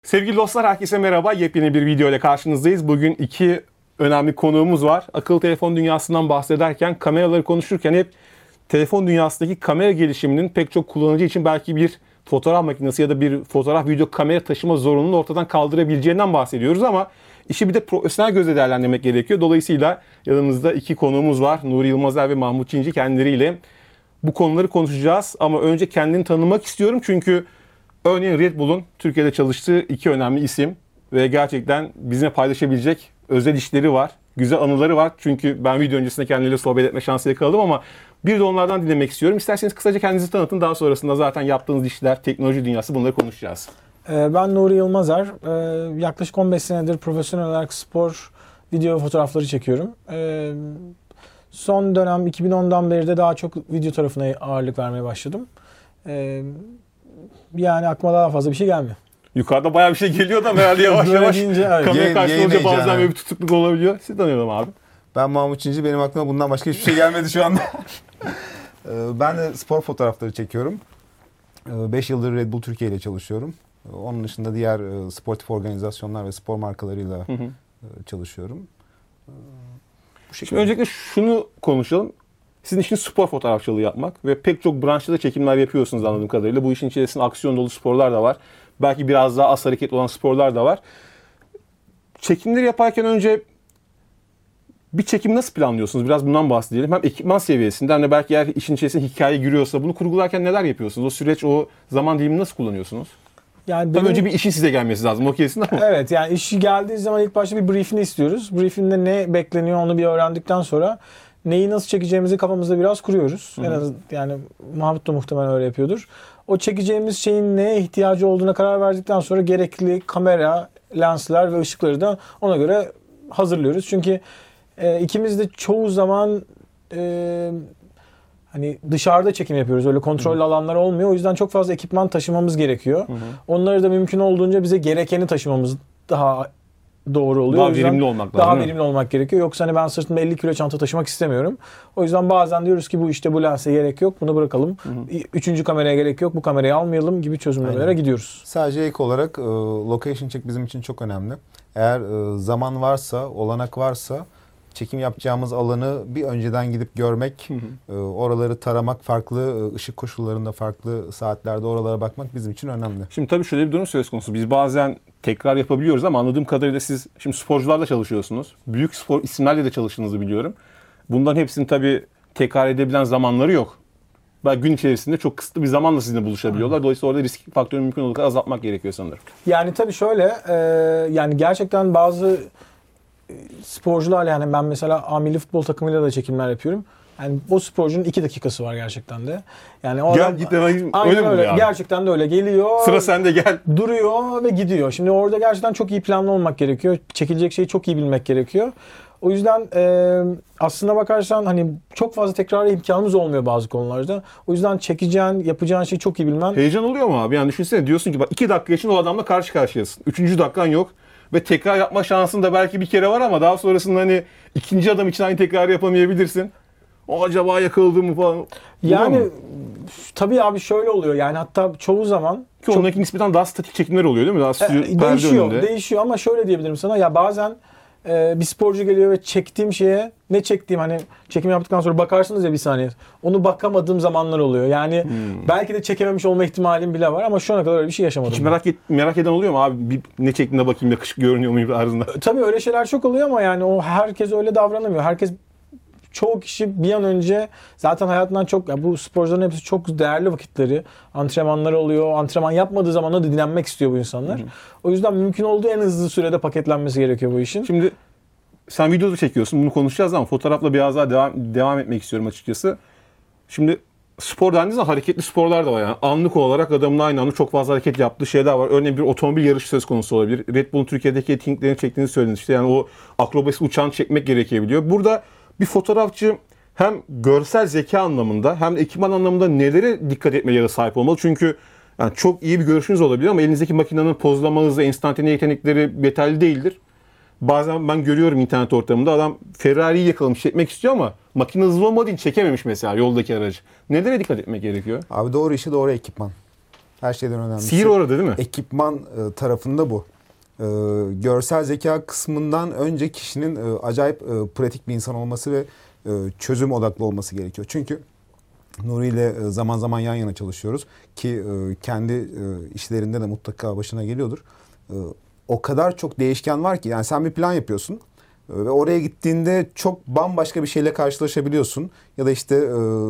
Sevgili dostlar, herkese merhaba. Yepyeni bir video ile karşınızdayız. Bugün iki önemli konuğumuz var. Akıllı telefon dünyasından bahsederken, kameraları konuşurken hep telefon dünyasındaki kamera gelişiminin pek çok kullanıcı için belki bir fotoğraf makinesi ya da bir fotoğraf video kamera taşıma zorunluluğunu ortadan kaldırabileceğinden bahsediyoruz ama işi bir de profesyonel gözle değerlendirmek gerekiyor. Dolayısıyla yanımızda iki konuğumuz var. Nuri Yılmazer ve Mahmut Çinci, kendileriyle bu konuları konuşacağız. Ama önce kendini tanımak istiyorum çünkü örneğin Red Bull'un Türkiye'de çalıştığı iki önemli isim ve gerçekten bizimle paylaşabilecek özel işleri var, güzel anıları var. Çünkü ben video öncesinde kendileriyle sohbet etme şansı yakaladım ama bir de onlardan dinlemek istiyorum. İsterseniz kısaca kendinizi tanıtın. Daha sonrasında zaten yaptığınız işler, teknoloji dünyası, bunları konuşacağız. Ben Nuri Yılmazer. Yaklaşık 15 senedir profesyonel olarak spor video fotoğrafları çekiyorum. Son dönem 2010'dan beri de daha çok video tarafına ağırlık vermeye başladım. Yani aklıma daha fazla bir şey gelmiyor. Yukarıda bayağı bir şey geliyor da herhalde yavaş yavaş Deyince, evet. kamera karşısında olunca bazen böyle bir tutukluk olabiliyor. Siz tanıyorum abi. Ben Mahmut Çinci. Benim aklıma bundan başka hiçbir şey gelmedi şu anda. Ben de spor fotoğrafları çekiyorum. 5 yıldır Red Bull Türkiye ile çalışıyorum. Onun dışında diğer sportif organizasyonlar ve spor markalarıyla çalışıyorum. Bu şekilde. Şimdi öncelikle şunu konuşalım. Sizin işiniz spor fotoğrafçılığı yapmak ve pek çok branşta da çekimler yapıyorsunuz anladığım kadarıyla. Bu işin içerisinde aksiyon dolu sporlar da var. Belki biraz daha az hareketli olan sporlar da var. Çekimleri yaparken önce bir çekim nasıl planlıyorsunuz? Biraz bundan bahsedelim. Hem ekipman seviyesinde hem de belki eğer işin içerisinde hikaye giriyorsa bunu kurgularken neler yapıyorsunuz? O süreç, o zaman dilimini nasıl kullanıyorsunuz? Yani tabii önce bir işin size gelmesi lazım. O kesin ama. Evet, yani iş geldiği zaman ilk başta bir briefini istiyoruz. Briefinde ne bekleniyor onu bir öğrendikten sonra neyi nasıl çekeceğimizi kafamızda biraz kuruyoruz. En az yani Mahmut da muhtemelen öyle yapıyordur. O çekeceğimiz şeyin neye ihtiyacı olduğuna karar verdikten sonra gerekli kamera, lensler ve ışıkları da ona göre hazırlıyoruz. Çünkü ikimiz de çoğu zaman hani dışarıda çekim yapıyoruz. Öyle kontrollü alanlar olmuyor. O yüzden çok fazla ekipman taşımamız gerekiyor. Onları da mümkün olduğunca bize gerekeni taşımamız daha doğru oluyor. Daha verimli olmak lazım. Daha verimli olmak gerekiyor. Yoksa hani ben sırtımda 50 kilo çanta taşımak istemiyorum. O yüzden bazen diyoruz ki bu lense gerek yok. Bunu bırakalım. Üçüncü kameraya gerek yok. Bu kamerayı almayalım gibi çözümlemelere gidiyoruz. Sadece ek olarak location check bizim için çok önemli. Eğer zaman varsa, olanak varsa çekim yapacağımız alanı bir önceden gidip görmek, oraları taramak, farklı ışık koşullarında, farklı saatlerde oralara bakmak bizim için önemli. Şimdi tabii şöyle bir durum söz konusu. Biz bazen tekrar yapabiliyoruz ama anladığım kadarıyla siz şimdi sporcularla çalışıyorsunuz. Büyük spor isimlerle de çalıştığınızı biliyorum. Bunların hepsinin tabii tekrar edebilen zamanları yok. Belki gün içerisinde çok kısıtlı bir zamanla sizinle buluşabiliyorlar. Dolayısıyla orada risk faktörünü mümkün olduğu kadar azaltmak gerekiyor sanırım. Yani tabii şöyle, yani gerçekten bazı sporcularla, yani ben mesela A milli futbol takımıyla da çekimler yapıyorum. Yani o sporcunun 2 dakikası var gerçekten de. Yani o gel adam, git hemen aynen öyle mi yani? Gerçekten de öyle. Geliyor. Sıra sende, gel. Duruyor ve gidiyor. Şimdi orada gerçekten çok iyi planlı olmak gerekiyor. Çekilecek şeyi çok iyi bilmek gerekiyor. O yüzden aslına bakarsan hani çok fazla tekrar imkanımız olmuyor bazı konularda. O yüzden çekeceğin, yapacağın şeyi çok iyi bilmen. Heyecan oluyor mu abi? Yani düşünsene, diyorsun ki bak 2 dakika için o adamla karşı karşıyasın. 3. dakikan yok. Ve tekrar yapma şansın da belki bir kere var ama daha sonrasında hani ikinci adam için aynı tekrarı yapamayabilirsin. O acaba yakaladı mı falan. Yani tabii abi şöyle oluyor. Yani hatta çoğu zaman ki onunki nispeten daha statik çekimler oluyor değil mi? Daha değişiyor ama şöyle diyebilirim sana. Ya bazen bir sporcu geliyor ve çektiğim şeye, ne çektiğim, hani çekim yaptıktan sonra bakarsınız ya bir saniye. Onu bakamadığım zamanlar oluyor. Yani belki de çekememiş olma ihtimalim bile var ama şu ana kadar öyle bir şey yaşamadım. Hiç merak eden oluyor mu abi? Ne çektiğine bakayım, yakışık görünüyor muyum arzında? Tabii öyle şeyler çok oluyor ama yani o herkes öyle davranamıyor. Çoğu kişi bir an önce zaten hayatından çok, ya bu sporcuların hepsi çok değerli vakitleri, antrenmanları oluyor. Antrenman yapmadığı zaman da dinlenmek istiyor bu insanlar. O yüzden mümkün olduğu en hızlı sürede paketlenmesi gerekiyor bu işin. Şimdi sen videoda çekiyorsun, bunu konuşacağız ama fotoğrafla biraz daha devam etmek istiyorum açıkçası. Şimdi spor dendiğiniz zaman hareketli sporlar da var yani. Anlık olarak adamın aynı anda çok fazla hareket yaptığı şeyler var. Örneğin bir otomobil yarışı söz konusu olabilir. Red Bull'un Türkiye'deki etkinliklerini çektiğinizi söylediniz. İşte yani o akrobasi uçağın çekmek gerekebiliyor. Burada bir fotoğrafçı hem görsel zeka anlamında hem de ekipman anlamında nelere dikkat etmelere sahip olmalı? Çünkü yani çok iyi bir görüşünüz olabilir ama elinizdeki makinenin pozlama hızı, enstantane yetenekleri yeterli değildir. Bazen ben görüyorum internet ortamında adam Ferrari'yi yakalamış, çekmek istiyor ama makine hızlı olmadığı için çekememiş mesela yoldaki aracı. Nelere dikkat etmek gerekiyor? Abi doğru işi doğru ekipman. Her şeyden önemlisi. Sihir orada değil mi? Ekipman tarafında bu. Görsel zeka kısmından önce kişinin acayip pratik bir insan olması ve çözüm odaklı olması gerekiyor. Çünkü Nuri ile zaman zaman yan yana çalışıyoruz ki kendi işlerinde de mutlaka başına geliyordur. O kadar çok değişken var ki yani sen bir plan yapıyorsun ve oraya gittiğinde çok bambaşka bir şeyle karşılaşabiliyorsun. Ya da işte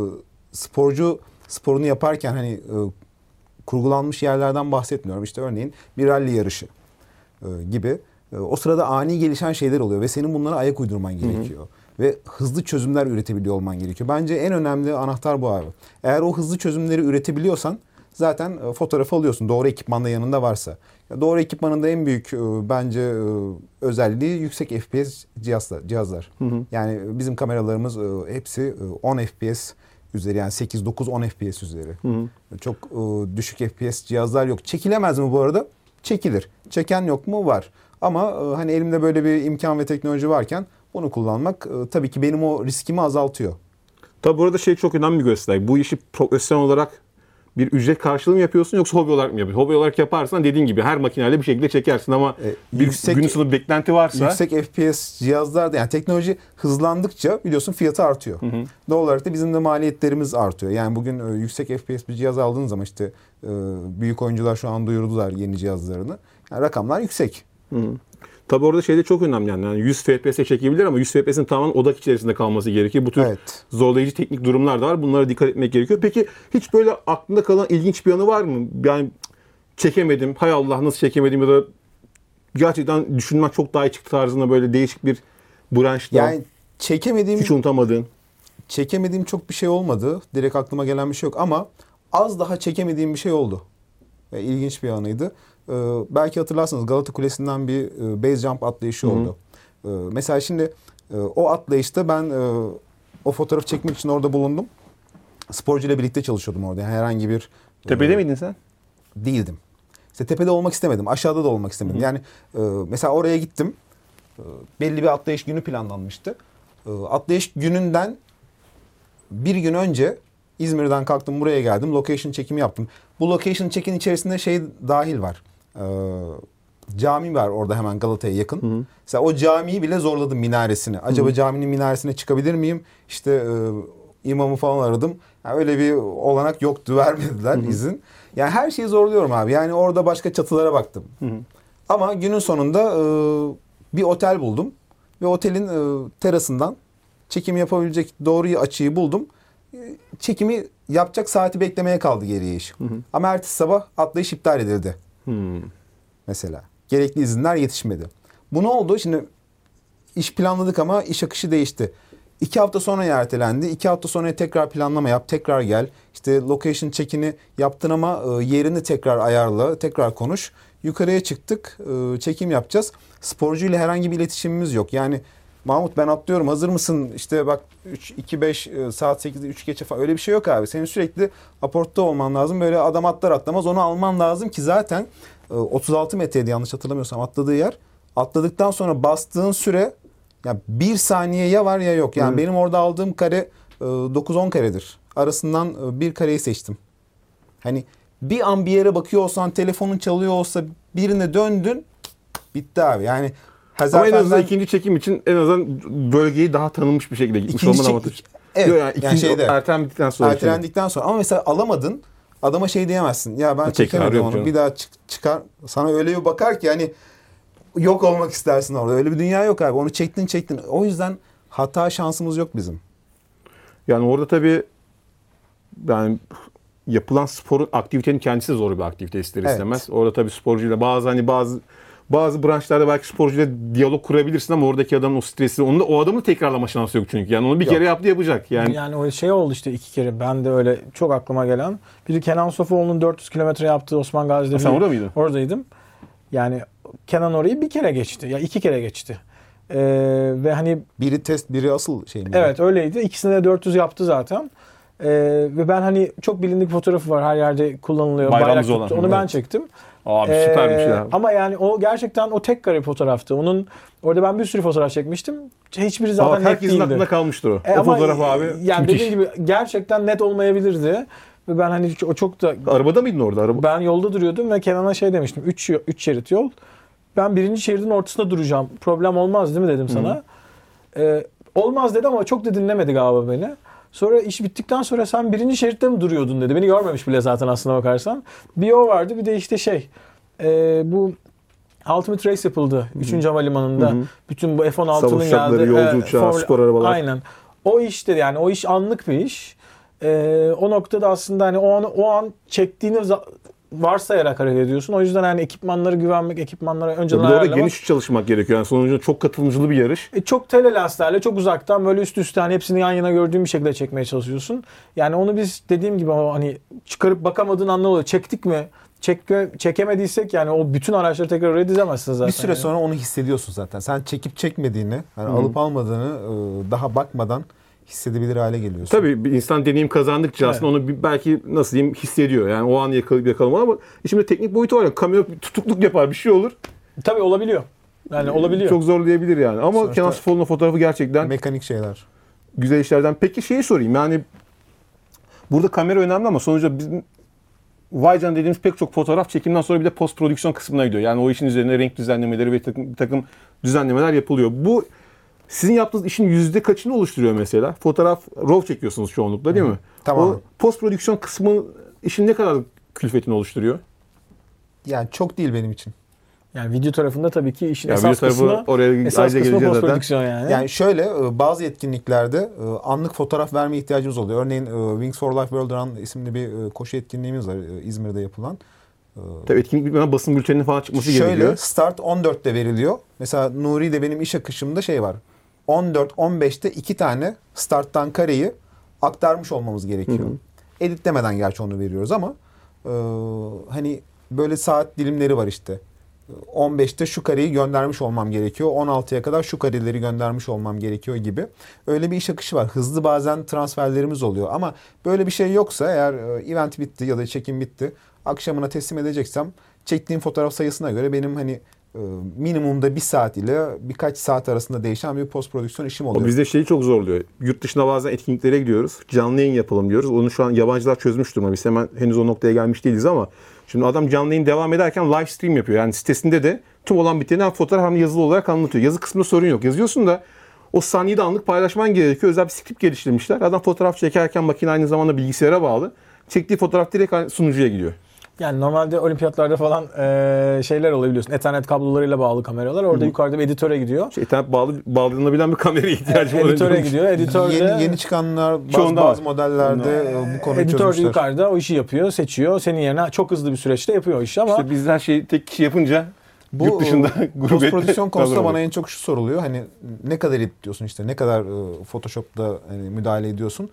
sporcu sporunu yaparken hani kurgulanmış yerlerden bahsetmiyorum. İşte örneğin bir rally yarışı gibi. O sırada ani gelişen şeyler oluyor ve senin bunlara ayak uydurman gerekiyor. Ve hızlı çözümler üretebiliyor olman gerekiyor. Bence en önemli anahtar bu abi. Eğer o hızlı çözümleri üretebiliyorsan zaten fotoğrafı alıyorsun. Doğru ekipman da yanında varsa. Doğru ekipmanın da en büyük bence özelliği yüksek FPS cihazlar. Yani bizim kameralarımız hepsi 10 FPS üzeri, yani 8, 9, 10 FPS üzeri. Çok düşük FPS cihazlar yok. Çekilemez mi bu arada? Çekilir. Çeken yok mu? Var. Ama hani elimde böyle bir imkan ve teknoloji varken bunu kullanmak tabii ki benim o riskimi azaltıyor. Tabii burada şey çok önemli bir gösterge. Bu işi profesyonel olarak bir ücret karşılığı mı yapıyorsun yoksa hobi olarak mı yapıyorsun? Hobi olarak yaparsan dediğin gibi her makineyle bir şekilde çekersin ama gün sonu bir beklenti varsa... Yüksek FPS cihazlarda, yani teknoloji hızlandıkça biliyorsun fiyatı artıyor. Doğal olarak da bizim de maliyetlerimiz artıyor. Yani bugün yüksek FPS bir cihaz aldığın zaman işte büyük oyuncular şu an duyurdular yeni cihazlarını. Yani rakamlar yüksek. Tabii orada şey de çok önemli yani 100 FPS'e çekebilir ama 100 FPS'in tamamen odak içerisinde kalması gerekiyor. Bu tür zorlayıcı teknik durumlar da var. Bunlara dikkat etmek gerekiyor. Peki hiç böyle aklında kalan ilginç bir anı var mı? Yani çekemedim, hay Allah nasıl çekemedim ya da gerçekten düşünmek çok daha iyi çıktı tarzında böyle değişik bir branşta. Yani hiç unutamadığın. Çekemediğim çok bir şey olmadı. Direkt aklıma gelen bir şey yok ama az daha çekemediğim bir şey oldu. İlginç bir anıydı. Belki hatırlarsınız Galata Kulesi'nden bir base jump atlayışı oldu. Mesela şimdi o atlayışta ben o fotoğrafı çekmek için orada bulundum. Sporcuyla birlikte çalışıyordum orada. Yani herhangi bir... Tepede miydin sen? Değildim. İşte tepede olmak istemedim. Aşağıda da olmak istemedim. Yani mesela oraya gittim. Belli bir atlayış günü planlanmıştı. Atlayış gününden bir gün önce İzmir'den kalktım, buraya geldim. Location çekimi yaptım. Bu location çekin içerisinde şey dahil var. Cami var orada hemen Galata'ya yakın. Mesela o camiyi bile zorladım, minaresini. Acaba caminin minaresine çıkabilir miyim? İşte imamı falan aradım. Yani öyle bir olanak yoktu, vermediler izin. Yani her şeyi zorluyorum abi. Yani orada başka çatılara baktım. Ama günün sonunda bir otel buldum. Ve otelin terasından çekim yapabilecek doğru açıyı buldum. Çekimi yapacak saati beklemeye kaldı geriye iş. Ama ertesi sabah atlayış iptal edildi. Mesela. Gerekli izinler yetişmedi. Bu ne oldu? Şimdi iş planladık ama iş akışı değişti. 2 hafta sonra ertelendi. 2 hafta sonra tekrar planlama yap, tekrar gel. İşte location check'ini yaptın ama yerini tekrar ayarla, tekrar konuş. Yukarıya çıktık, çekim yapacağız. Sporcuyla herhangi bir iletişimimiz yok. Yani Mahmut ben atlıyorum, hazır mısın? İşte bak 3-2-5 saat 8'de 3 geçe falan, öyle bir şey yok abi. Senin sürekli aportta olman lazım. Böyle adam atlar atlamaz onu alman lazım ki zaten 36 metreydi yanlış hatırlamıyorsam atladığı yer. Atladıktan sonra bastığın süre yani 1 saniye ya var ya yok. Yani benim orada aldığım kare 9-10 karedir. Arasından bir kareyi seçtim. Hani bir an bir yere bakıyor olsan, telefonun çalıyor olsa, birine döndün, bitti abi. Yani ama en azından ikinci çekim için en azından bölgeyi daha tanınmış bir şekilde gitmiş olman avantajı. Evet. Yani ikinci ertelendikten sonra. Ama mesela alamadın. Adama şey diyemezsin. Ya ben çekemedim onu. Bir daha çıkar. Sana öyle bir bakar ki yani yok olmak istersin orada. Öyle bir dünya yok abi. Onu çektin. O yüzden hata şansımız yok bizim. Yani orada tabii yani yapılan sporun, aktivitenin kendisi zor bir aktivite ister istemez. Orada tabii sporcuyla bazı branşlarda belki sporcuyla diyalog kurabilirsin ama oradaki adamın o stresi, o adamın tekrarlama şansı yok çünkü. Yani onu bir kere yaptı, yapacak. Yani o şey oldu işte 2 kere. Ben de öyle çok aklıma gelen. Biri Kenan Sofuoğlu'nun 400 kilometre yaptığı Osman Gazi'de. Sen orada mıydın? Oradaydım. Yani Kenan orayı bir kere geçti. Ya 2 kere geçti. Ve hani biri test, biri asıl şey mi? Evet öyleydi. İkisinde de 400 yaptı zaten. Ve ben hani çok bilindik fotoğrafı var. Her yerde kullanılıyor. Bayrak olan. Onu ben çektim. Abi süpermiş ya. Ama yani o gerçekten o tek kare fotoğraftı. Orada ben bir sürü fotoğraf çekmiştim. Hiçbiri zaten net değildi. Herkesin aklında kalmıştır o. O fotoğraf abi. Yani dediğim gibi gerçekten net olmayabilirdi. Ve ben hani o çok da... Arabada mıydın orada? Ben yolda duruyordum ve Kenan'a şey demiştim. 3 şerit yol. Ben birinci şeridin ortasında duracağım. Problem olmaz değil mi dedim sana. Olmaz dedi ama çok da dinlemedi galiba beni. Sonra iş bittikten sonra sen birinci şeritte mi duruyordun dedi. Beni görmemiş bile zaten aslına bakarsan. Bir o vardı, bir de işte bu Ultimate Race yapıldı 3. Havalimanı'nda. Bütün bu F-16'nın Savaş uçakları, geldi. yolcu uçağı, spor arabalar. Aynen. O işte, yani o iş anlık bir iş. O noktada aslında hani o an çektiğini varsayarak hareket ediyorsun. O yüzden hani ekipmanlara güvenmek, ekipmanlara önceden Bir de orada ayarlamak. geniş çalışmak gerekiyor. Yani sonucunda çok katılımcılı bir yarış. Çok telelenslerle çok uzaktan böyle üst üste hani hepsini yan yana gördüğün bir şekilde çekmeye çalışıyorsun. Yani onu biz dediğim gibi o hani çıkarıp bakamadığın anlar oluyor. Çektik mi? Çekemediysek yani o bütün araçları tekrar oraya dizemezsin zaten. Bir süre sonra onu hissediyorsun zaten. Sen çekip çekmediğini, hani alıp almadığını daha bakmadan hissedebilir hale geliyorsun. Tabii bir insan deneyim kazandıkça aslında onu belki nasıl diyeyim hissediyor. Yani o an yakalamalı ama şimdi teknik boyutu var ya, kamera tutukluk yapar, bir şey olur. Tabii olabiliyor. Yani olabiliyor. Çok zorlayabilir yani. Ama Sonuçta Kenan Sıfoğlu'nun fotoğrafı gerçekten mekanik şeyler. güzel işlerden. Peki şeyi sorayım, yani burada kamera önemli ama sonuçta bizim Vaycan dediğimiz pek çok fotoğraf çekimden sonra bir de post prodüksiyon kısmına gidiyor. Yani o işin üzerine renk düzenlemeleri ve bir takım düzenlemeler yapılıyor. Bu sizin yaptığınız işin yüzde kaçını oluşturuyor mesela? Fotoğraf RAW çekiyorsunuz çoğunlukla değil mi? Tamam. O post prodüksiyon kısmı işin ne kadar külfetini oluşturuyor? Yani çok değil benim için. Yani video tarafında tabii ki işin Ya esas kısmı oraya esas ayrıca kısmı geleceğiz zaten. postprodüksiyon yani. Yani şöyle bazı etkinliklerde anlık fotoğraf verme ihtiyacımız oluyor. Örneğin Wings for Life World Run isimli bir koşu etkinliğimiz var İzmir'de yapılan. Tabii etkinlik bitmeden basın bülteninin falan çıkması Şöyle gerekiyor. start 14'te veriliyor. Mesela Nuri'de benim iş akışımda şey var. 14-15'te 2 tane starttan kareyi aktarmış olmamız gerekiyor. Editlemeden gerçi onu veriyoruz ama hani böyle saat dilimleri var işte. 15'te şu kareyi göndermiş olmam gerekiyor. 16'ya kadar şu kareleri göndermiş olmam gerekiyor gibi. Öyle bir iş akışı var. Hızlı bazen transferlerimiz oluyor. Ama böyle bir şey yoksa eğer event bitti ya da çekim bitti, akşamına teslim edeceksem çektiğim fotoğraf sayısına göre benim hani minimumda 1 saat ile birkaç saat arasında değişen bir post prodüksiyon işim oluyor. O bizde şeyi çok zorluyor. Yurt dışına bazen etkinliklere gidiyoruz. Canlı yayın yapalım diyoruz. Onu şu an yabancılar çözmüş durumda. Biz henüz o noktaya gelmiş değiliz ama şimdi adam canlı yayın devam ederken live stream yapıyor. Yani sitesinde de tüm olan biteni hem fotoğraf hem yazılı olarak anlatıyor. Yazı kısmında sorun yok. Yazıyorsun da o sahneyi de anlık paylaşman gerekiyor. Özel bir script geliştirmişler. Adam fotoğraf çekerken makine aynı zamanda bilgisayara bağlı. Çektiği fotoğraf direkt sunucuya gidiyor. Yani normalde olimpiyatlarda falan şeyler oluyor biliyorsun. Ethernet kablolarıyla bağlı kameralar. Orada yukarıda bir editöre gidiyor. İnternet bağlanabilen bir kameraya ihtiyacım var. Editöre gidiyor. Editörde Yeni çıkanlar Çoğunda bazı modellerde bu konuyu editör çözmüşler. yukarıda o işi yapıyor, seçiyor. Senin yerine çok hızlı bir süreçte yapıyor o işi ama İşte bizden şey tek kişi yapınca Bu yurt dışında post prodüksiyon konusunda Tabii. bana en çok şu soruluyor. Hani ne kadar editliyorsun işte, ne kadar Photoshop'ta hani müdahale ediyorsun.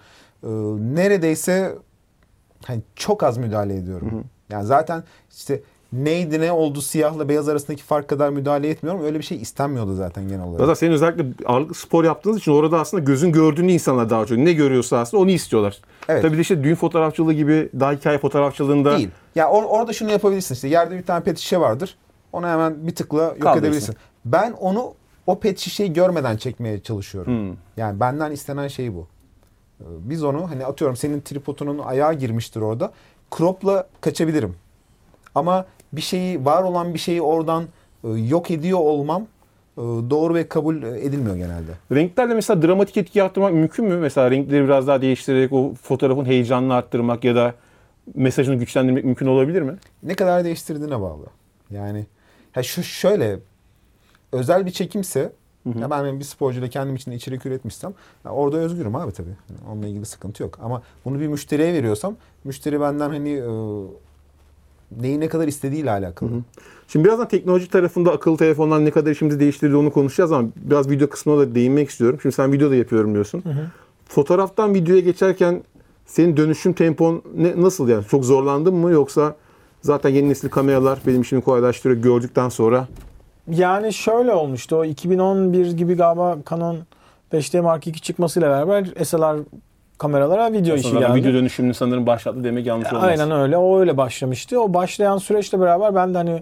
Neredeyse hani çok az müdahale ediyorum. Yani zaten işte neydi ne oldu siyahla beyaz arasındaki fark kadar müdahale etmiyorum. Öyle bir şey istenmiyordu zaten genel olarak. Zaten senin özellikle ağırlıklı spor yaptığınız için orada aslında gözün gördüğünü insanlar daha çok ne görüyorsa aslında onu istiyorlar. Evet. Tabii de işte düğün fotoğrafçılığı gibi daha hikaye fotoğrafçılığında Değil. Ya orada şunu yapabilirsin işte, yerde bir tane pet şişe vardır. Onu hemen bir tıkla yok Kaldırırsın. edebilirsin. Ben onu o pet şişeyi görmeden çekmeye çalışıyorum. Yani benden istenen şey bu. Biz onu hani atıyorum senin tripodunun ayağı girmiştir orada. Crop'la kaçabilirim. Ama bir şeyi, var olan bir şeyi oradan yok ediyor olmam doğru ve kabul edilmiyor genelde. renklerle mesela dramatik etki yaptırmak mümkün mü? Mesela renkleri biraz daha değiştirerek o fotoğrafın heyecanını arttırmak ya da mesajını güçlendirmek mümkün olabilir mi? Ne kadar değiştirdiğine bağlı. Yani şöyle özel bir çekimse ya ben bir sporcuyla kendim için içerik üretmişsem orada özgürüm abi tabii. Yani onunla ilgili sıkıntı yok. Ama bunu bir müşteriye veriyorsam müşteri benden hani neyi ne kadar istediğiyle alakalı. Şimdi birazdan teknoloji tarafında akıllı telefonlar ne kadar işimizi değiştirdi onu konuşacağız ama biraz video kısmına da değinmek istiyorum. Şimdi sen video da yapıyorum diyorsun. Fotoğraftan videoya geçerken senin dönüşüm tempon nasıl yani? Çok zorlandın mı yoksa zaten yeni nesil kameralar benim işimi kolaylaştırıyor gördükten sonra? yani şöyle olmuştu. O 2011 gibi galiba Canon 5D Mark II çıkmasıyla beraber SLR kameralara video işi Sonra geldi. video dönüşümünü sanırım başlattı demek yanlış olmaz. Aynen öyle. O öyle başlamıştı. O başlayan süreçle beraber ben de hani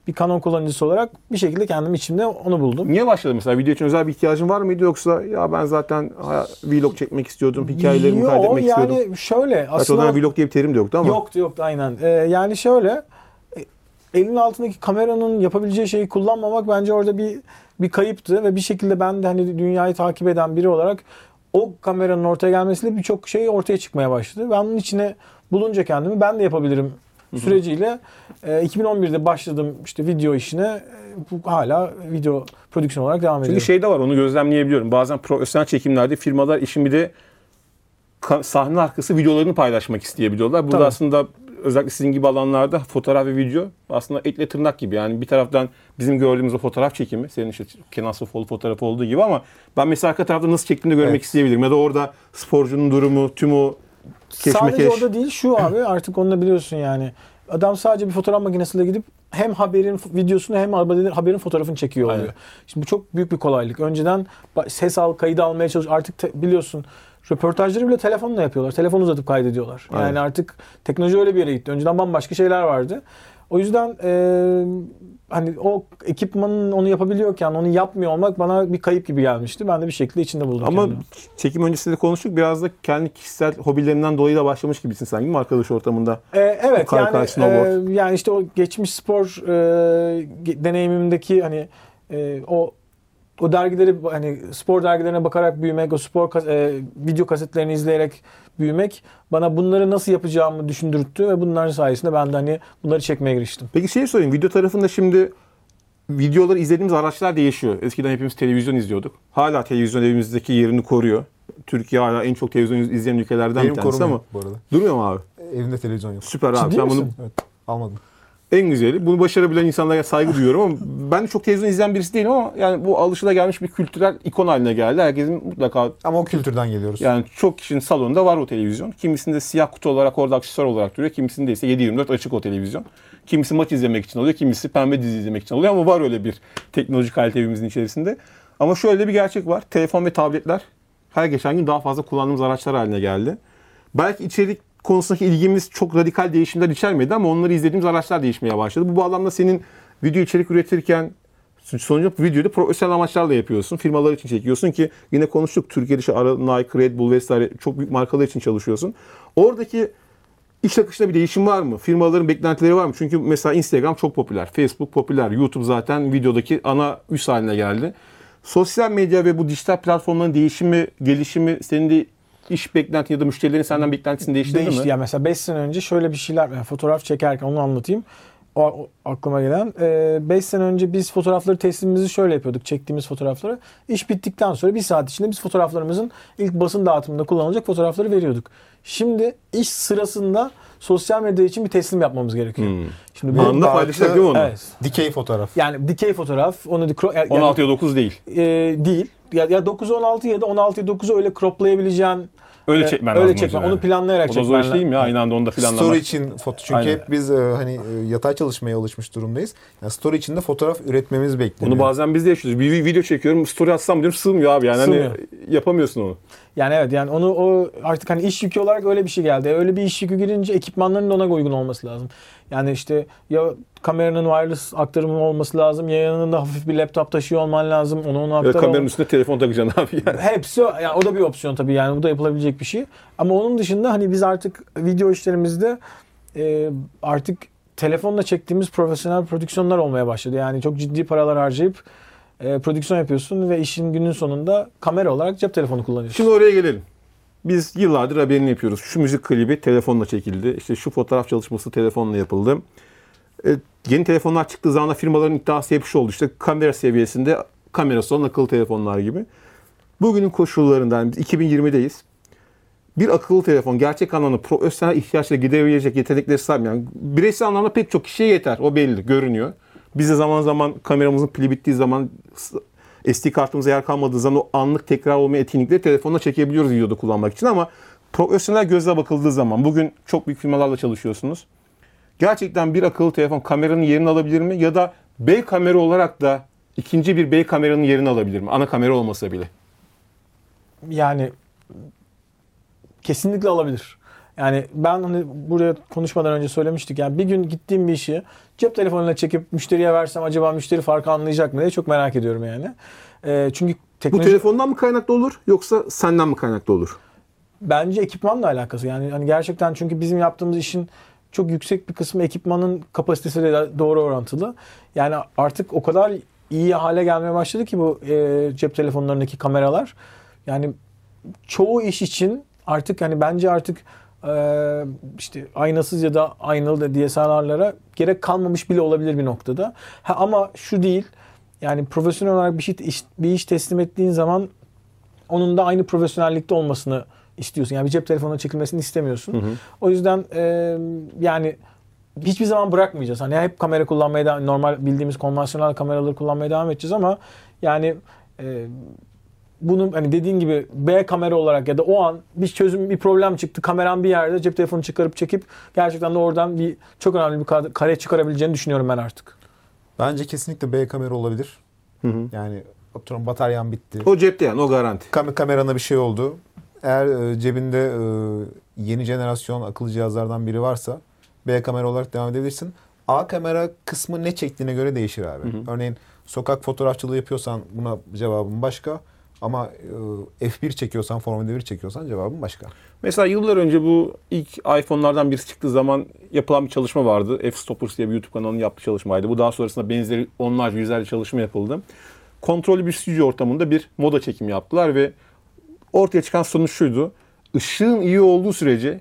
bir Canon kullanıcısı olarak bir şekilde kendim içimde onu buldum. Niye başladın mesela? Video için özel bir ihtiyacın var mıydı, yoksa ya ben zaten vlog çekmek istiyordum, hikayelerimi kaydetmek istiyordum. Yani şöyle Gerçi o aslında zaman vlog diye bir terim de yoktu ama. yoktu aynen. Yani şöyle elin altındaki kameranın yapabileceği şeyi kullanmamak bence orada bir kayıptı ve bir şekilde ben de hani dünyayı takip eden biri olarak o kameranın ortaya gelmesiyle birçok şey ortaya çıkmaya başladı. Ben bunun içine bulunca kendimi ben de yapabilirim süreciyle 2011'de başladım işte video işine. Bu hala video prodüksiyon olarak devam ediyor. Çünkü şey de var, onu gözlemleyebiliyorum. Bazen profesyonel çekimlerde firmalar işin bir de sahne arkası videolarını paylaşmak isteyebiliyorlar. Burada Tabii. aslında özellikle sizin gibi alanlarda fotoğraf ve video aslında etle tırnak gibi. Yani bir taraftan bizim gördüğümüz o fotoğraf çekimi, senin işte Kenan Sofoğlu fotoğrafı olduğu gibi, ama ben mesela arka tarafta nasıl çektiğini görmek Evet. isteyebilirim. Ya da orada sporcunun durumu, tüm o Sadece keşmekeş. orada değil şu abi artık onu da biliyorsun yani. Adam sadece bir fotoğraf makinesiyle gidip hem haberin videosunu hem haberin fotoğrafını çekiyor oluyor. Aynen. Şimdi bu çok büyük bir kolaylık. Önceden ses kaydı almaya çalış. Artık biliyorsun röportajları bile telefonla yapıyorlar. Telefon uzatıp kaydediyorlar. Yani Aynen. artık teknoloji öyle bir yere gitti. Önceden bambaşka şeyler vardı. O yüzden hani o ekipmanın onu yapabiliyorken onu yapmıyor olmak bana bir kayıp gibi gelmişti. Ben de bir şekilde içinde buldum Ama kendimi. çekim öncesinde konuştuk. Biraz da kendi kişisel hobilerinden dolayı da başlamış gibisin sen, değil mi, arkadaş ortamında? Evet Kaykay, yani snowboard. yani işte o geçmiş spor deneyimimdeki hani o dergileri hani spor dergilerine bakarak büyümek, o spor video kasetlerini izleyerek büyümek bana bunları nasıl yapacağımı düşündürttü ve bunların sayesinde ben de hani bunları çekmeye giriştim. Peki şey sorayım. Video tarafında şimdi videoları izlediğimiz araçlar değişiyor. Eskiden hepimiz televizyon izliyorduk. Hala televizyon evimizdeki yerini koruyor. Türkiye hala en çok televizyon izleyen ülkelerden Benim bir tanesi korumuyor ama. bu arada. Durmuyor mu abi? Evimde televizyon yok. Süper abi. Ciddi Sen bunu misin? Evet, almadım. en güzeli. Bunu başarabilen insanlara saygı duyuyorum ama ben de çok televizyon izleyen birisi değilim, ama yani bu alışılagelmiş bir kültürel ikon haline geldi. Herkesin mutlaka, Ama o kültürden geliyoruz. yani çok kişinin salonunda var o televizyon. Kimisinde siyah kutu olarak orada aksesuar olarak duruyor. Kimisinde ise 7/24 açık o televizyon. Kimisi maç izlemek için oluyor. Kimisi pembe dizi izlemek için oluyor, ama var öyle bir teknolojik kalite evimizin içerisinde. Ama şöyle bir gerçek var. Telefon ve tabletler her geçen gün daha fazla kullandığımız araçlar haline geldi. Belki içerik konusundaki ilgimiz çok radikal değişimler içermedi ama onları izlediğimiz araçlar değişmeye başladı. Bu bağlamda senin video içerik üretirken sonuçta videoyu da profesyonel amaçlarla yapıyorsun. Firmalar için çekiyorsun ki yine konuştuk. Türkiye dışı Nike, Red Bull vesaire çok büyük markalar için çalışıyorsun. Oradaki iş akışında bir değişim var mı? Firmaların beklentileri var mı? Çünkü mesela Instagram çok popüler, Facebook popüler, YouTube zaten videodaki ana üs haline geldi. Sosyal medya ve bu dijital platformların değişimi, gelişimi senin de iş beklentin ya da müşterilerin senden beklentisini değiştirdi Değişti. mi? Yani mesela 5 sene önce şöyle bir şeyler, yani fotoğraf çekerken onu anlatayım. O aklıma gelen. 5 sene önce biz fotoğrafları teslimimizi şöyle yapıyorduk. Çektiğimiz fotoğrafları. İş bittikten sonra 1 saat içinde biz fotoğraflarımızın ilk basın dağıtımında kullanılacak fotoğrafları veriyorduk. Şimdi iş sırasında sosyal medya için bir teslim yapmamız gerekiyor. Şimdi bu Anında paylaşacak değil mi onu? evet. Dikey fotoğraf. Yani dikey fotoğraf, onu 16'ya 9 değil. değil. Ya 9'u 16 ya da 16'yı 9'u öyle croplayabileceğin Öyle çekmen öyle lazım. çekmen. hocam Onu yani. planlayarak O da çekmen zor iş lazım. değil mi ya? Aynı anda onu da planlamak. Story için foto. Çünkü Aynen. hep biz hani yatay çalışmaya alışmış durumdayız. Yani story içinde fotoğraf üretmemiz bekleniyor. Bunu bazen biz de yaşıyoruz. Bir video çekiyorum, story atsam diyorum sığmıyor abi. Yani Sığmıyor. hani yapamıyorsun onu. Yani evet, yani onu o artık hani iş yükü olarak öyle bir şey geldi. Öyle bir iş yükü girince ekipmanların da ona uygun olması lazım. Yani işte ya kameranın wireless aktarımı olması lazım, ya yanında hafif bir laptop taşıyor olman lazım. Onu Ya aktar. kameranın üstüne telefon takacaksın abi yani. Hepsi yani o da bir opsiyon tabii, yani bu da yapılabilecek bir şey. Ama onun dışında hani biz artık video işlerimizde artık telefonla çektiğimiz profesyonel prodüksiyonlar olmaya başladı. Yani çok ciddi paralar harcayıp prodüksiyon yapıyorsun ve işin günün sonunda kamera olarak cep telefonu kullanıyorsun. Şimdi oraya gelelim. Biz yıllardır haberini yapıyoruz. Şu müzik klibi telefonla çekildi. İşte şu fotoğraf çalışması telefonla yapıldı. Yeni telefonlar çıktığı zaman da firmaların iddiası hep şu oldu. İşte kamera seviyesinde kamerası olan akıllı telefonlar gibi. Bugünün koşullarından biz 2020'deyiz. Bir akıllı telefon gerçek anlamda profesyonel ihtiyaçla gidebilecek yetenekleri sahip. Yani bireysel anlamda pek çok kişiye yeter. O belli, görünüyor. Biz de zaman zaman kameramızın pili bittiği zaman, SD kartımıza yer kalmadığı zaman o anlık tekrar olma etkinlikleri telefonla çekebiliyoruz videoda kullanmak için, ama profesyonel gözle bakıldığı zaman bugün çok büyük firmalarla çalışıyorsunuz. Gerçekten bir akıllı telefon kameranın yerini alabilir mi? Ya da B kamera olarak da ikinci bir B kameranın yerini alabilir mi? Ana kamera olmasa bile. Yani kesinlikle alabilir. Yani ben hani buraya konuşmadan önce söylemiştik. Yani bir gün gittiğim bir işi cep telefonuyla çekip müşteriye versem acaba müşteri farkı anlayacak mı diye çok merak ediyorum yani. Çünkü Bu teknoloji telefondan mı kaynaklı olur yoksa senden mi kaynaklı olur? bence ekipmanla alakası. Yani hani gerçekten çünkü bizim yaptığımız işin çok yüksek bir kısmı ekipmanın kapasitesiyle doğru orantılı. Yani artık o kadar iyi hale gelmeye başladı ki bu cep telefonlarındaki kameralar. Yani çoğu iş için artık hani bence artık işte aynasız ya da aynalı DSLR'lara gerek kalmamış bile olabilir bir noktada. Ama şu değil. Yani profesyonel olarak bir iş teslim ettiğin zaman onun da aynı profesyonellikte olmasını istiyorsun. Yani bir cep telefonuna çekilmesini istemiyorsun. O yüzden yani hiçbir zaman bırakmayacağız. Hani hep kamera kullanmaya devam, normal bildiğimiz konvansiyonel kameraları kullanmaya devam edeceğiz ama yani bunun hani dediğin gibi B kamera olarak ya da o an bir problem çıktı. Kameran bir yerde, cep telefonu çıkarıp çekip gerçekten de oradan çok önemli bir kare çıkarabileceğini düşünüyorum ben artık. Bence kesinlikle B kamera olabilir. Yani atıyorum bataryan bitti. O cepte yani o garanti. Kamerana bir şey oldu. Eğer cebinde yeni jenerasyon akıllı cihazlardan biri varsa B kamera olarak devam edebilirsin. A kamera kısmı ne çektiğine göre değişir abi. Örneğin sokak fotoğrafçılığı yapıyorsan buna cevabın başka. Ama F1 çekiyorsan, Formula 1 çekiyorsan cevabın başka. Mesela yıllar önce bu ilk iPhone'lardan birisi çıktığı zaman yapılan bir çalışma vardı. F-Stoppers diye bir YouTube kanalının yaptığı çalışmaydı. Bu daha sonrasında benzeri onlarca yüzlerce çalışma yapıldı. Kontrollü bir stüdyo ortamında bir moda çekimi yaptılar ve ortaya çıkan sonuç şuydu. Işığın iyi olduğu sürece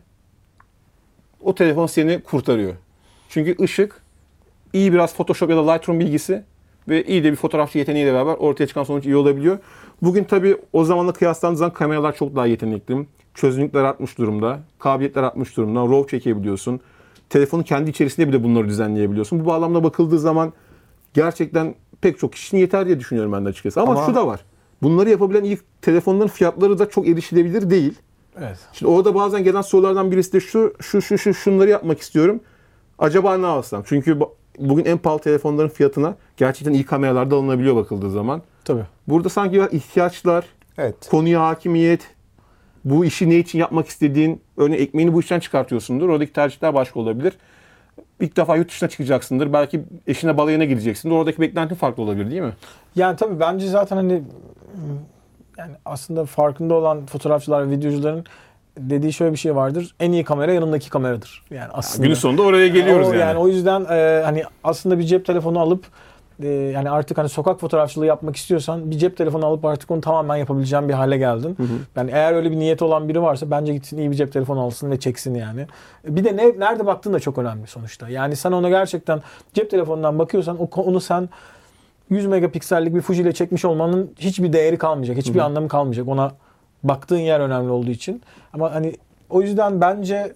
o telefon seni kurtarıyor. Çünkü ışık, iyi biraz Photoshop ya da Lightroom bilgisi ve iyi de bir fotoğrafçı yeteneğiyle beraber ortaya çıkan sonuç iyi olabiliyor. Bugün tabii o zamanla kıyaslandığı zaman kameralar çok daha yetenekli. Çözünürlükler artmış durumda, kabiliyetler artmış durumda. RAW çekebiliyorsun. Telefonun kendi içerisinde bile bunları düzenleyebiliyorsun. Bu bağlamda bakıldığı zaman gerçekten pek çok kişinin yeter diye düşünüyorum ben de açıkçası. Ama şu da var. Bunları yapabilen ilk telefonların fiyatları da çok erişilebilir değil. Evet. Şimdi orada bazen gelen sorulardan birisi de şunları yapmak istiyorum. Acaba ne alsam? Çünkü bugün en pahalı telefonların fiyatına gerçekten iyi kameralar da alınabiliyor bakıldığı zaman. Tabii. Burada sanki ihtiyaçlar, Evet. konuya hakimiyet, bu işi ne için yapmak istediğin, örneğin ekmeğini bu işten çıkartıyorsundur. Oradaki tercihler başka olabilir. İlk defa yurt dışına çıkacaksındır. Belki eşine balayına gideceksindir. Oradaki beklentin farklı olabilir değil mi? Yani tabii bence zaten hani yani aslında farkında olan fotoğrafçılar ve videocuların dediği şöyle bir şey vardır. En iyi kamera yanındaki kameradır. Yani aslında. Günün sonunda oraya geliyoruz yani. Yani o yüzden hani aslında bir cep telefonu alıp yani artık hani sokak fotoğrafçılığı yapmak istiyorsan bir cep telefonu alıp artık onu tamamen yapabileceğin bir hale geldin. Yani eğer öyle bir niyeti olan biri varsa bence gitsin iyi bir cep telefonu alsın ve çeksin yani. Bir de nerede baktığın da çok önemli sonuçta. Yani sen ona gerçekten cep telefonundan bakıyorsan onu sen 100 megapiksellik bir Fuji ile çekmiş olmanın hiçbir değeri kalmayacak. Hiçbir anlamı kalmayacak. Ona baktığın yer önemli olduğu için. Ama hani o yüzden bence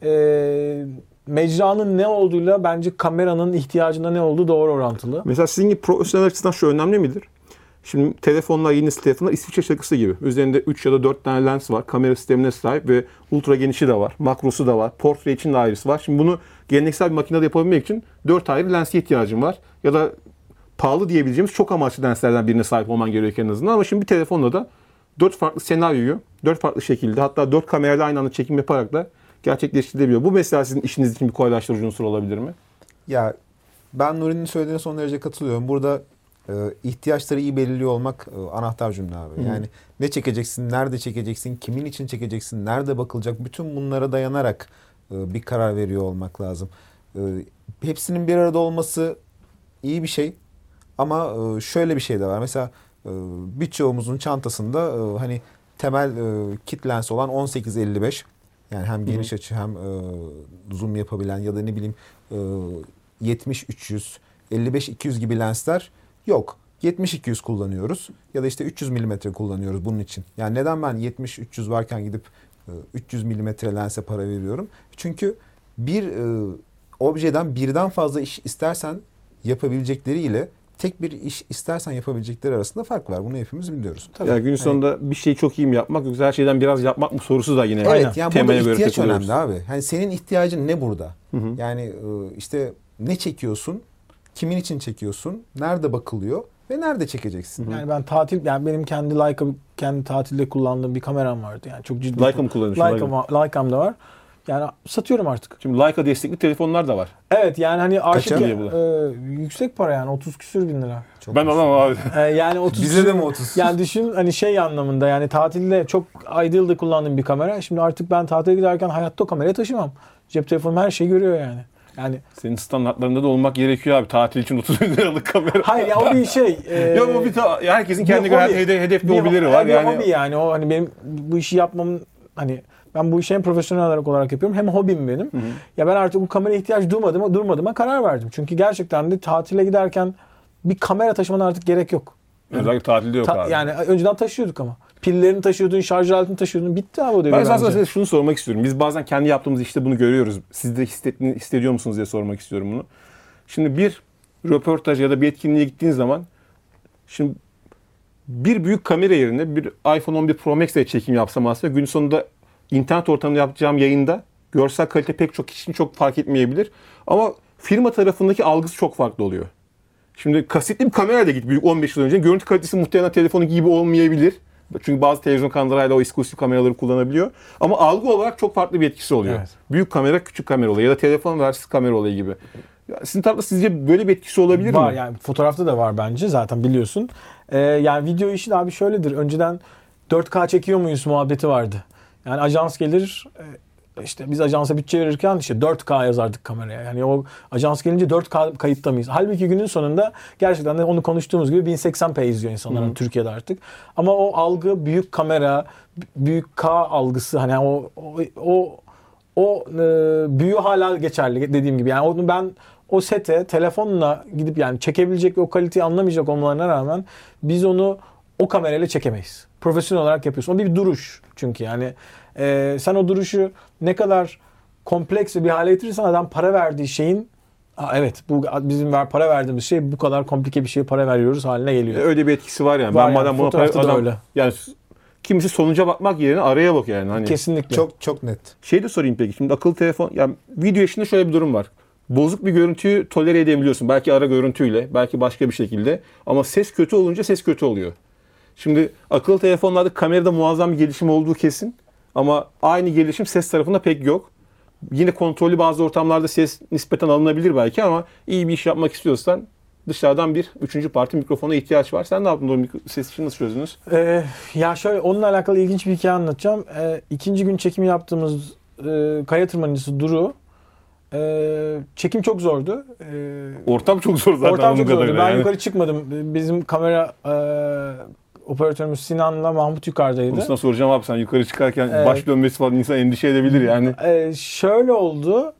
mecranın ne olduğuyla bence kameranın ihtiyacında ne olduğu doğru orantılı. Mesela sizin gibi profesyonel açısından şu önemli midir? Şimdi telefonlar, yeni nesil telefonlar İsviçre çakısı gibi. Üzerinde 3 ya da 4 tane lens var. Kamera sistemine sahip ve ultra genişi de var. Makrosu da var. Portre için de ayrısı var. Şimdi bunu geleneksel bir makinede yapabilmek için 4 ayrı lense ihtiyacın var. Ya da pahalı diyebileceğimiz çok amaçlı lenslerden birine sahip olman gerekiyor en azından. Ama şimdi bir telefonla da 4 farklı senaryoyu 4 farklı şekilde hatta 4 kamerayla aynı anda çekim yaparak da gerçekleştirilebiliyor. Bu mesela sizin işiniz için bir kolaylaştırıcı unsur olabilir mi? Ya ben Nuri'nin söylediğine son derece katılıyorum. Burada ihtiyaçları iyi belirliyor olmak anahtar cümle abi. Yani ne çekeceksin, nerede çekeceksin, kimin için çekeceksin, nerede bakılacak, bütün bunlara dayanarak bir karar veriyor olmak lazım. Hepsinin bir arada olması iyi bir şey ama şöyle bir şey de var. Mesela birçoğumuzun çantasında hani temel kit lens olan 18-55 yani hem geniş açı hem zoom yapabilen ya da ne bileyim 70-300, 55-200 gibi lensler yok. 70-200 kullanıyoruz ya da işte 300 mm kullanıyoruz bunun için. Yani neden ben 70-300 varken gidip 300 mm lense para veriyorum? Çünkü bir objeden birden fazla iş istersen yapabilecekleri ile tek bir iş istersen yapabilecekleri arasında fark var. Bunu hepimiz biliyoruz. Tabii. Yani günün sonunda bir şeyi çok iyi mi yapmak yoksa her şeyden biraz yapmak mı sorusu da yine Evet, yani burada ihtiyaç takılıyoruz. önemli abi. Hani senin ihtiyacın ne burada? Yani işte ne çekiyorsun? Kimin için çekiyorsun? Nerede bakılıyor? Ve nerede çekeceksin? Yani ben yani benim kendi tatilde kullandığım bir kameram vardı. Yani çok ciddi. Leica mı kullanıyorsun? Leica'm da var. Yani satıyorum artık. Şimdi Leica destekli telefonlar da var. Evet yani hani Kaça? artık yüksek para yani 30 küsür bin lira. Çok Ben alamam abi. Yani 30 Bize de mi 30? Yani düşün hani şey anlamında yani tatilde çok ayda yılda kullandığım bir kamera. Şimdi artık ben tatile giderken hayatta o kamerayı taşımam. Cep telefonum her şeyi görüyor yani. Yani Senin standartlarında da olmak gerekiyor abi. Tatil için 30 bin liralık kamera. hayır ya o bir şey. Yok o herkesin kendi bir hobi. hedefli hobileri var. Bir Yani hobi yani o hani benim bu işi yapmamın hani ben bu işi hem profesyonel olarak yapıyorum hem hobim benim. Ya ben artık bu kameraya ihtiyaç durmadığıma karar verdim. Çünkü gerçekten de tatile giderken bir kamera taşımana artık gerek yok. özellikle tatilde yok abi. Yani önceden taşıyorduk ama. Pillerini taşıyordun, şarj aletini taşıyordun. Bitti abi o devir Ben bence. aslında size şunu sormak istiyorum. Biz bazen kendi yaptığımız işte bunu görüyoruz. Siz de hissediyor musunuz diye sormak istiyorum bunu. Şimdi bir röportaj ya da bir etkinliğe gittiğin zaman şimdi bir büyük kamera yerine bir iPhone 11 Pro Max ile çekim yapsam aslında gün sonunda internet ortamında yapacağım yayında görsel kalite pek çok kişinin çok fark etmeyebilir. Ama firma tarafındaki algısı çok farklı oluyor. Şimdi kasetli bir kamerayla git büyük 15 yıl önce. Görüntü kalitesi muhtemelen telefonu gibi olmayabilir. Çünkü bazı televizyon kanalları hala o eksklusif kameraları kullanabiliyor. Ama algı olarak çok farklı bir etkisi oluyor. Evet. Büyük kamera, küçük kamera olayı ya da telefon versus kamera olayı gibi. Ya sizin tarafta sizce böyle bir etkisi olabilir Var mi? yani fotoğrafta da var bence zaten biliyorsun. Yani video işi de abi şöyledir. Önceden 4K çekiyor muyuz muhabbeti vardı. Yani ajans gelir işte biz ajansa bütçe verirken işte 4K yazardık kameraya. Yani o ajans gelince 4K kayıtta mıyız? Halbuki günün sonunda gerçekten de onu konuştuğumuz gibi 1080p izliyor insanlar Türkiye'de artık. Ama o algı büyük kamera, büyük K algısı hani o büyü hala geçerli dediğim gibi. Yani onu ben o sete telefonla gidip yani çekebilecek ve o kaliteyi anlamayacak olmalarına rağmen biz onu o kamerayla çekemeyiz. Profesyonel olarak yapıyorsun. O bir duruş çünkü yani sen o duruşu ne kadar kompleks bir hale getirirsen adam para verdiği şeyin evet bu bizim para verdiğimiz şey bu kadar komplike bir şeye para veriyoruz haline geliyor. Öyle bir etkisi var yani. Var Ben yani, madem buna fotoğrafta da öyle. Yani kimisi sonuca bakmak yerine araya bak yani. Hani Kesinlikle. Çok net. Şey de sorayım peki. Şimdi akıllı telefon, yani video işinde şöyle bir durum var. Bozuk bir görüntüyü tolere edebiliyorsun. Belki ara görüntüyle, belki başka bir şekilde. Ama ses kötü olunca ses kötü oluyor. Şimdi akıllı telefonlarda kamerada muazzam bir gelişim olduğu kesin. Ama aynı gelişim ses tarafında pek yok. Yine kontrollü bazı ortamlarda ses nispeten alınabilir belki ama iyi bir iş yapmak istiyorsan dışarıdan bir üçüncü parti mikrofona ihtiyaç var. Sen ne yaptın? O ses işini nasıl çözdünüz? Ya şöyle onunla alakalı ilginç bir hikaye anlatacağım. İkinci gün çekimi yaptığımız kaya tırmanıcısı Duru çekim çok zordu. Ortam çok zor zaten. Ortam onun çok zordu. kadarıyla Ben yani. yukarı çıkmadım. Bizim kamera operatörümüz Sinan'la Mahmut yukarıdaydı. Bunu sana soracağım abi, sen yukarı çıkarken baş dönmesi falan insan endişe edebilir yani. Şöyle oldu.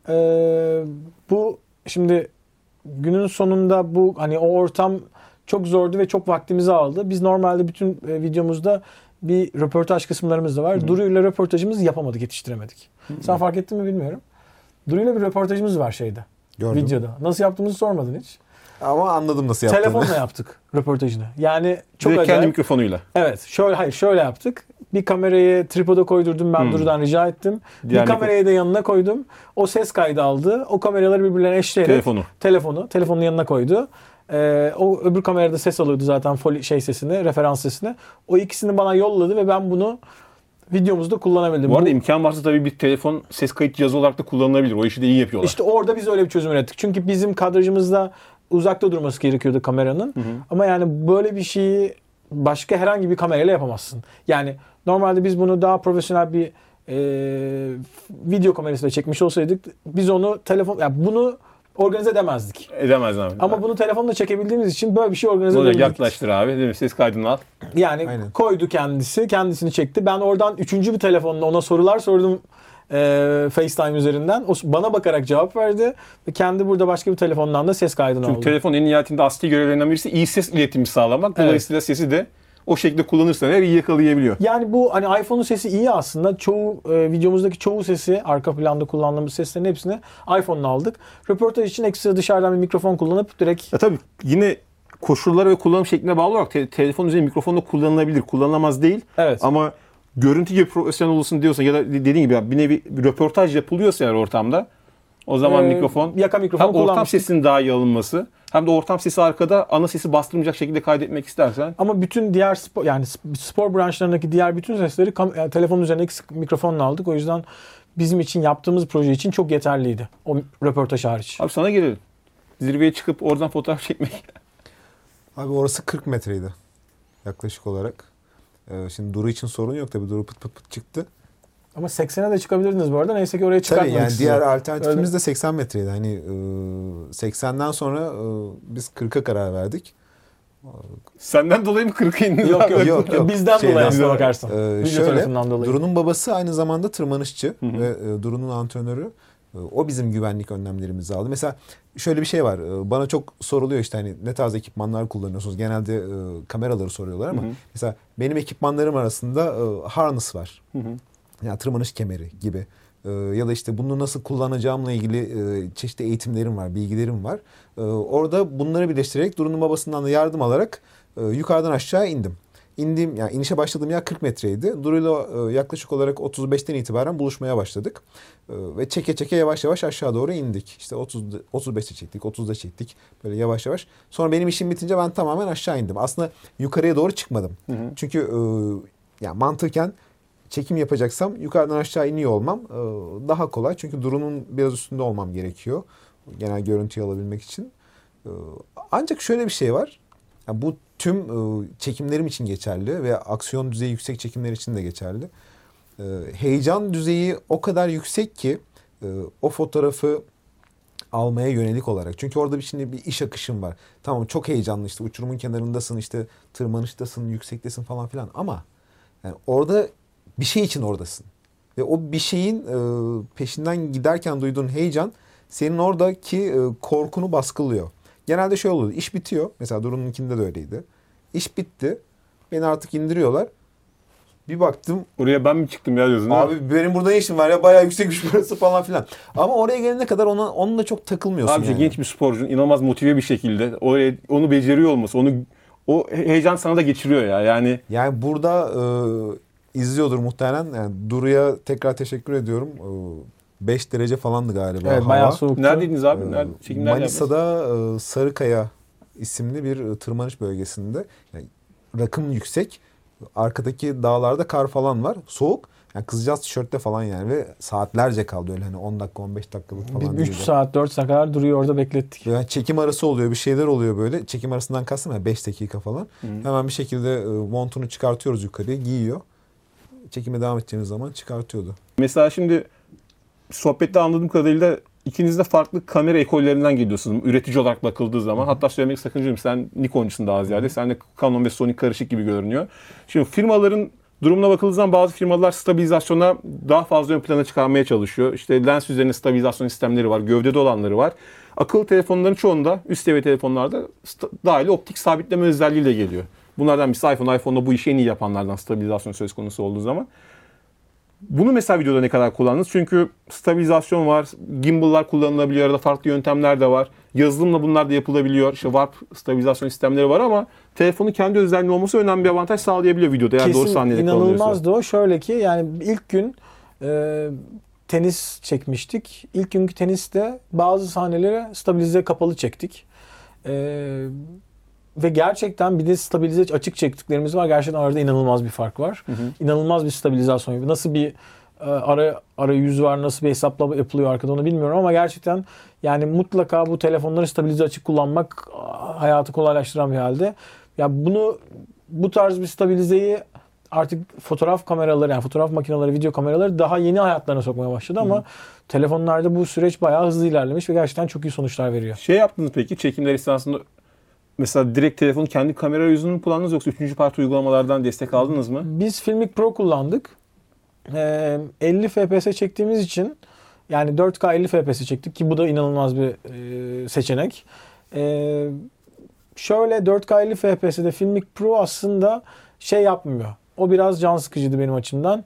Bu şimdi günün sonunda bu hani o ortam çok zordu ve çok vaktimizi aldı. Biz normalde bütün videomuzda bir röportaj kısımlarımız da var. Duru ile röportajımızı yapamadık, yetiştiremedik. Sen fark ettin mi bilmiyorum. Duru ile bir röportajımız var şeyde. Gördüm. Videoda. Nasıl yaptığımızı sormadın hiç. Ama anladım nasıl yaptığını. Telefonla yaptık röportajını. Yani çok Direkt kendi acayip. mikrofonuyla. Evet. Şöyle yaptık. Bir kamerayı tripoda koydurdum. Ben Duru'dan rica ettim. Diğer bir kamerayı da yanına koydum. O ses kaydı aldı. O kameraları birbirlerine eşleyerek. Telefonun yanına koydu. O öbür kamerada ses alıyordu zaten sesini, referans sesini. O ikisini bana yolladı ve ben bunu videomuzda kullanabildim. Bu arada imkan varsa tabii bir telefon ses kayıt cihazı olarak da kullanılabilir. O işi de iyi yapıyorlar. İşte orada biz öyle bir çözüm ürettik. Çünkü bizim kadrajımızda uzakta durması gerekiyordu kameranın. Ama yani böyle bir şeyi başka herhangi bir kamerayla yapamazsın. Yani normalde biz bunu daha profesyonel bir video kamerasıyla çekmiş olsaydık biz onu bunu organize edemezdik. Edemez abi. Ama bunu telefonla çekebildiğimiz için böyle bir şey organize Böyle edebildik. yaklaştır abi, değil mi? Ses kaydını al. Yani Aynen. koydu kendisini çekti. Ben oradan üçüncü bir telefonla ona sorular sordum FaceTime üzerinden. O bana bakarak cevap verdi ve kendi burada başka bir telefondan da ses kaydını Çünkü aldı. telefon en nihayetinde asli görevlerinden birisi iyi ses iletimi sağlamak. Dolayısıyla sesi de o şekilde kullanırsan eğer iyi yakalayabiliyor. Yani bu hani iPhone'un sesi iyi aslında. Çoğu videomuzdaki çoğu sesi, arka planda kullandığımız seslerin hepsini iPhone'la aldık. Röportaj için ekstra dışarıdan bir mikrofon kullanıp direkt... Ya tabii yine koşullara ve kullanım şekline bağlı olarak telefon üzerinde mikrofonla kullanılabilir. Kullanılamaz değil. Evet. Ama görüntü gibi profesyonel olsun diyorsan ya da dediğin gibi bir nevi bir röportaj yapılıyorsa eğer ortamda o zaman yaka mikrofon hem ortam kullanmıştık. sesinin daha iyi alınması hem de ortam sesi arkada ana sesi bastırmayacak şekilde kaydetmek istersen. Ama bütün diğer spor branşlarındaki diğer bütün sesleri telefonun üzerindeki mikrofonla aldık. O yüzden bizim için yaptığımız proje için çok yeterliydi. O röportaj hariç. Abi sana gelelim. Zirveye çıkıp oradan fotoğraf çekmek. Abi orası 40 metreydi yaklaşık olarak. Şimdi Duru için sorun yok tabii. Duru pıt pıt pıt çıktı. Ama 80'e de çıkabilirdiniz bu arada. Neyse ki oraya Tabii çıkartmadık yani sizi. diğer alternatifimiz Öyle. de 80 metreydi. Hani 80'den sonra biz 40'a karar verdik. Senden dolayı mı 40'a indiniz? Yok abi? yok. Bizden Şeyden, dolayı aslına bakarsan. Video şöyle, tarafından dolayı. Duru'nun babası aynı zamanda tırmanışçı Hı hı. ve Duru'nun antrenörü. O bizim güvenlik önlemlerimizi aldı. Mesela şöyle bir şey var. Bana çok soruluyor işte hani ne tarz ekipmanlar kullanıyorsunuz? Genelde kameraları soruyorlar ama Hı hı. mesela benim ekipmanlarım arasında harness var. Hı hı. Yani tırmanış kemeri gibi. Ya da işte bunu nasıl kullanacağımla ilgili çeşitli eğitimlerim var, bilgilerim var. Orada bunları birleştirerek Duru'nun babasından da yardım alarak yukarıdan aşağı indim. Yani inişe başladığım yer 40 metreydi. Duru'yla yaklaşık olarak 35'ten itibaren buluşmaya başladık. Ve çeke çeke yavaş yavaş aşağı doğru indik. İşte 35'te çektik, 30'da çektik. Böyle yavaş yavaş. Sonra benim işim bitince ben tamamen aşağı indim. Aslında yukarıya doğru çıkmadım. Hı hı. Çünkü yani mantıken çekim yapacaksam yukarıdan aşağı iniyor olmam daha kolay. Çünkü Duru'nun biraz üstünde olmam gerekiyor. Genel görüntüyü alabilmek için. Ancak şöyle bir şey var. Yani bu tüm çekimlerim için geçerli ve aksiyon düzeyi yüksek çekimler için de geçerli. Heyecan düzeyi o kadar yüksek ki o fotoğrafı almaya yönelik olarak. Çünkü orada şimdi bir iş akışım var. Tamam çok heyecanlı işte uçurumun kenarındasın işte tırmanıştasın yüksektesin falan filan ama yani orada bir şey için oradasın. Ve o bir şeyin peşinden giderken duyduğun heyecan senin oradaki korkunu baskılıyor. Genelde şöyle oluyor. İş bitiyor. Mesela Duru'nunkinde de öyleydi. İş bitti. Beni artık indiriyorlar. Bir baktım. Oraya ben mi çıktım ya diyorsun? Abi, Abi benim burada ne işim var ya? Bayağı yüksekmiş burası falan filan. Ama oraya gelene kadar onunla çok takılmıyorsun yani. genç bir sporcunun inanılmaz motive bir şekilde onu beceriyor olması, o heyecan sana da geçiriyor ya. Yani burada izliyordur muhtemelen. Yani Duru'ya tekrar teşekkür ediyorum. 5 derece falandı galiba Evet, hava. bayağı soğuktu. Neredeydiniz abi? Çekimler Manisa'da Sarıkaya isimli bir tırmanış bölgesinde. Yani rakım yüksek. Arkadaki dağlarda kar falan var. Soğuk. Yani kızcağız tişörtte falan yani ve saatlerce kaldı öyle hani 10 dakika 15 dakikalık falan. Biz 3 saat 4 saat kadar duruyor orada beklettik. Yani çekim arası oluyor bir şeyler oluyor böyle. Çekim arasından kastım ya 5 dakika falan. Hı. Hemen bir şekilde montunu çıkartıyoruz yukarıya giyiyor. Çekime devam edeceğimiz zaman çıkartıyordu. Mesela şimdi sohbette anladığım kadarıyla ikiniz de farklı kamera ekollerinden geliyorsunuz. Üretici olarak bakıldığı zaman. Hatta söylemek sakıncayım. Sen Nikon'cusun daha ziyade. Sen de Canon ve Sony karışık gibi görünüyor. Şimdi firmaların durumuna bakıldığı zaman bazı firmalar stabilizasyona daha fazla ön plana çıkarmaya çalışıyor. İşte lens üzerine stabilizasyon sistemleri var. Gövdede olanları var. Akıllı telefonların çoğunda, üst seviye telefonlarda dahili optik sabitleme özelliğiyle geliyor. Bunlardan birisi iPhone'da bu işi en iyi yapanlardan stabilizasyon söz konusu olduğu zaman. Bunu mesela videoda ne kadar kullandınız? Çünkü stabilizasyon var, gimbal'lar kullanılabiliyor, arada farklı yöntemler de var. Yazılımla bunlar da yapılabiliyor. İşte warp stabilizasyon sistemleri var ama telefonun kendi özelliği olması önemli bir avantaj sağlayabiliyor videoda. Eğer doğru sahnede kullanılıyorsa. İnanılmazdı o. Şöyle ki yani ilk gün tenis çekmiştik. İlk günkü teniste bazı sahneleri stabilize kapalı çektik. Ve gerçekten bir de stabilize açık çektiklerimiz var. Gerçekten arada inanılmaz bir fark var. Hı hı. İnanılmaz bir stabilizasyon. Nasıl bir arayüz var, nasıl bir hesaplama yapılıyor arkada onu bilmiyorum ama gerçekten yani mutlaka bu telefonları stabilize açık kullanmak hayatı kolaylaştıran bir halde. Ya bu tarz bir stabilizeyi artık fotoğraf kameraları yani fotoğraf makineleri, video kameraları daha yeni hayatlarına sokmaya başladı ama telefonlarda bu süreç bayağı hızlı ilerlemiş ve gerçekten çok iyi sonuçlar veriyor. Şey yaptınız peki çekimler esnasında mesela direkt telefonun kendi kamera yüzünü mü kullandınız yoksa 3. parti uygulamalardan destek aldınız mı? Biz Filmic Pro kullandık. 50 FPS çektiğimiz için yani 4K 50 FPS çektik ki bu da inanılmaz bir seçenek. Şöyle 4K 50 FPS'de Filmic Pro aslında şey yapmıyor. O biraz can sıkıcıydı benim açımdan.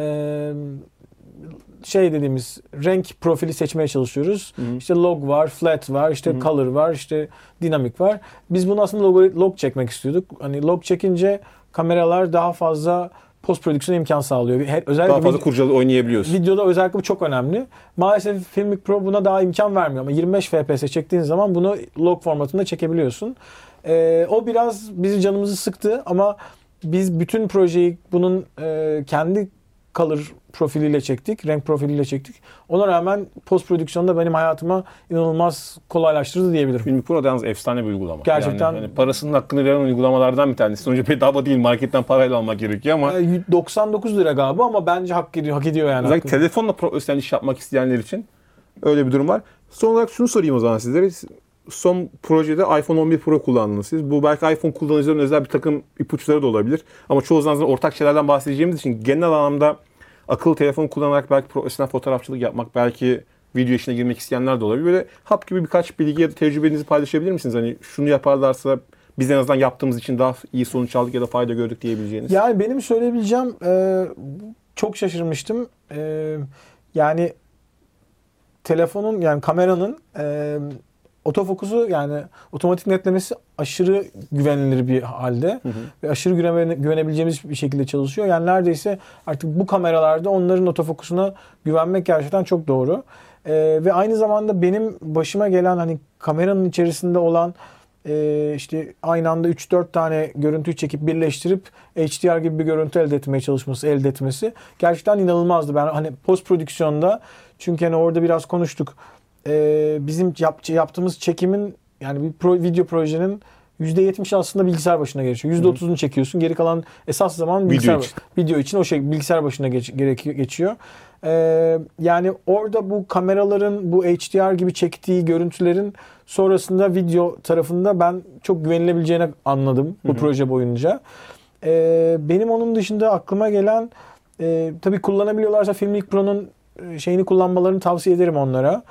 Dediğimiz renk profili seçmeye çalışıyoruz. Hı-hı. İşte log var, flat var, işte Hı-hı. color var, işte dinamik var. Biz bunu aslında log çekmek istiyorduk. Hani log çekince kameralar daha fazla post prodüksiyon imkan sağlıyor. Özellikle daha fazla kurcalı oynayabiliyorsun. Videoda özellikle bu çok önemli. Maalesef Filmic Pro buna daha imkan vermiyor ama 25 FPS çektiğin zaman bunu log formatında çekebiliyorsun. O biraz bizi canımızı sıktı ama biz bütün projeyi bunun kendi color profiliyle çektik, renk profiliyle çektik. Ona rağmen post prodüksiyonda benim hayatıma inanılmaz kolaylaştırdı diyebilirim. Filmic Pro da yalnız efsane bir uygulama. Gerçekten. Yani parasının hakkını veren uygulamalardan bir tanesi. Sonuçta bedava değil, marketten parayla almak gerekiyor ama 99 lira galiba ama bence hak ediyor yani. özellikle telefonla profesyonel iş yapmak isteyenler için öyle bir durum var. Son olarak şunu sorayım o zaman sizlere. Son projede iPhone 11 Pro kullandınız siz. Bu belki iPhone kullanıcıların özel bir takım ipuçları da olabilir. Ama çoğu zaman ortak şeylerden bahsedeceğimiz için genel anlamda akıllı telefon kullanarak belki profesyonel fotoğrafçılık yapmak, belki video işine girmek isteyenler de olabilir. Böyle hap gibi birkaç bilgi ya da tecrübenizi paylaşabilir misiniz? Hani şunu yaparlarsa biz en azından yaptığımız için daha iyi sonuç aldık ya da fayda gördük diyebileceğiniz. Yani benim söyleyebileceğim çok şaşırmıştım. Yani telefonun yani kameranın otofokusu yani otomatik netlemesi aşırı güvenilir bir halde ve aşırı güvenebileceğimiz bir şekilde çalışıyor. Yani neredeyse artık bu kameralarda onların otofokusuna güvenmek gerçekten çok doğru. Ve aynı zamanda benim başıma gelen hani kameranın içerisinde olan işte aynı anda 3-4 tane görüntüyü çekip birleştirip HDR gibi bir görüntü elde etmesi gerçekten inanılmazdı. Ben hani post prodüksiyonda çünkü hani orada biraz konuştuk. Bizim yaptığımız çekimin yani bir video projenin %70 aslında bilgisayar başına geçiyor. %30'unu çekiyorsun. Geri kalan esas zaman video için o bilgisayar başına geçiyor. Yani orada bu kameraların bu HDR gibi çektiği görüntülerin sonrasında video tarafında ben çok güvenilebileceğini anladım bu proje boyunca. Benim onun dışında aklıma gelen tabii kullanabiliyorlarsa Filmic Pro'nun şeyini kullanmalarını tavsiye ederim onlara.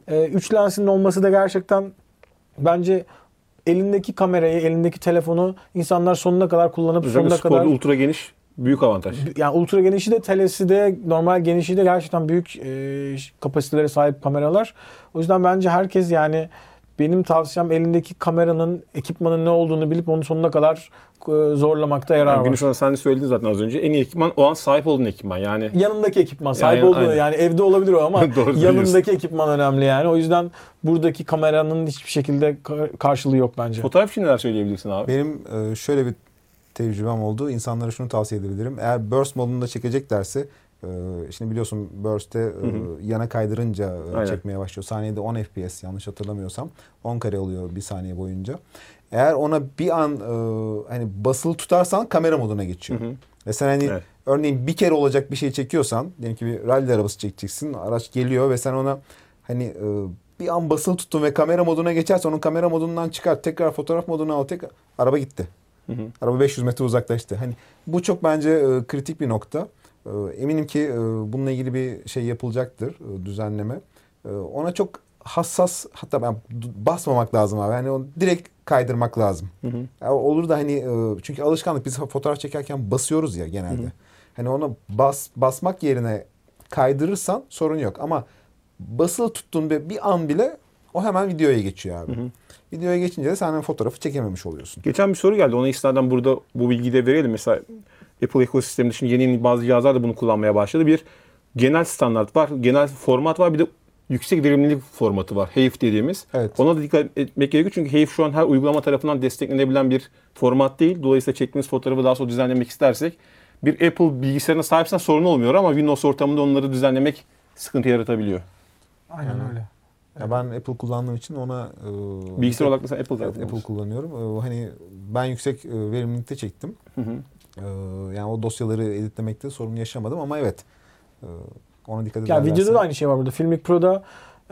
3 lensinin olması da gerçekten bence elindeki kamerayı, elindeki telefonu insanlar sonuna kadar kullanıp özellikle sonuna kadar ultra geniş büyük avantaj. yani ultra genişi de telesi de normal genişi de gerçekten büyük kapasitelere sahip kameralar. O yüzden bence herkes yani benim tavsiyem elindeki kameranın, ekipmanın ne olduğunu bilip onu sonuna kadar zorlamakta yarar var. Günün sonunda sen de söyledin zaten az önce. En iyi ekipman o an sahip olduğun ekipman. Yani yanındaki ekipman sahip olduğu yani evde olabilir o ama yanındaki ekipman önemli yani. O yüzden buradaki kameranın hiçbir şekilde karşılığı yok bence. Fotoğraf için neler söyleyebilirsin abi? Benim şöyle bir tecrübem oldu. İnsanlara şunu tavsiye edebilirim. Eğer burst modunda çekeceklerse şimdi biliyorsun burst'te yana kaydırınca çekmeye başlıyor. Saniyede 10 FPS yanlış hatırlamıyorsam. 10 kare oluyor bir saniye boyunca. Eğer ona bir an hani basılı tutarsan kamera moduna geçiyor. Ve sen hani örneğin bir kere olacak bir şey çekiyorsan, diyelim ki bir rally arabası çekeceksin. Araç geliyor ve sen ona hani bir an basılı tuttun ve kamera moduna geçerse onun kamera modundan çıkar. Tekrar fotoğraf moduna al. Tekrar araba gitti. Araba 500 metre uzaklaştı. Hani bu çok bence kritik bir nokta. Eminim ki bununla ilgili bir şey yapılacaktır, düzenleme. Ona çok hassas, hatta ben basmamak lazım abi. Yani onu direkt kaydırmak lazım. Yani olur da hani çünkü alışkanlık, biz fotoğraf çekerken basıyoruz ya genelde. Hani ona basmak yerine kaydırırsan sorun yok. Ama basılı tuttuğun bir an bile o hemen videoya geçiyor abi. Videoya geçince de sen fotoğrafı çekememiş oluyorsun. Geçen bir soru geldi. Ona istinaden burada bu bilgiyi de verelim. Mesela Apple ekosisteminde şimdi yeni bazı cihazlar da bunu kullanmaya başladı. Bir genel standart var, genel format var. Bir de yüksek verimlilik formatı var. HEIF dediğimiz. Evet. Ona da dikkat etmek gerekiyor. Çünkü HEIF şu an her uygulama tarafından desteklenebilen bir format değil. Dolayısıyla çektiğimiz fotoğrafı daha sonra düzenlemek istersek bir Apple bilgisayarına sahipsen sorun olmuyor ama Windows ortamında onları düzenlemek sıkıntı yaratabiliyor. Aynen öyle. Ya ben Apple kullandığım için ona bilgisayar olarak mesela Apple tarafından. Apple kullanıyorum. Hani ben yüksek verimlilikte çektim. Yani o dosyaları editlemekte sorun yaşamadım ama evet. Ona dikkat ederlerse. Yani videoda da aynı şey var burada. Filmic Pro'da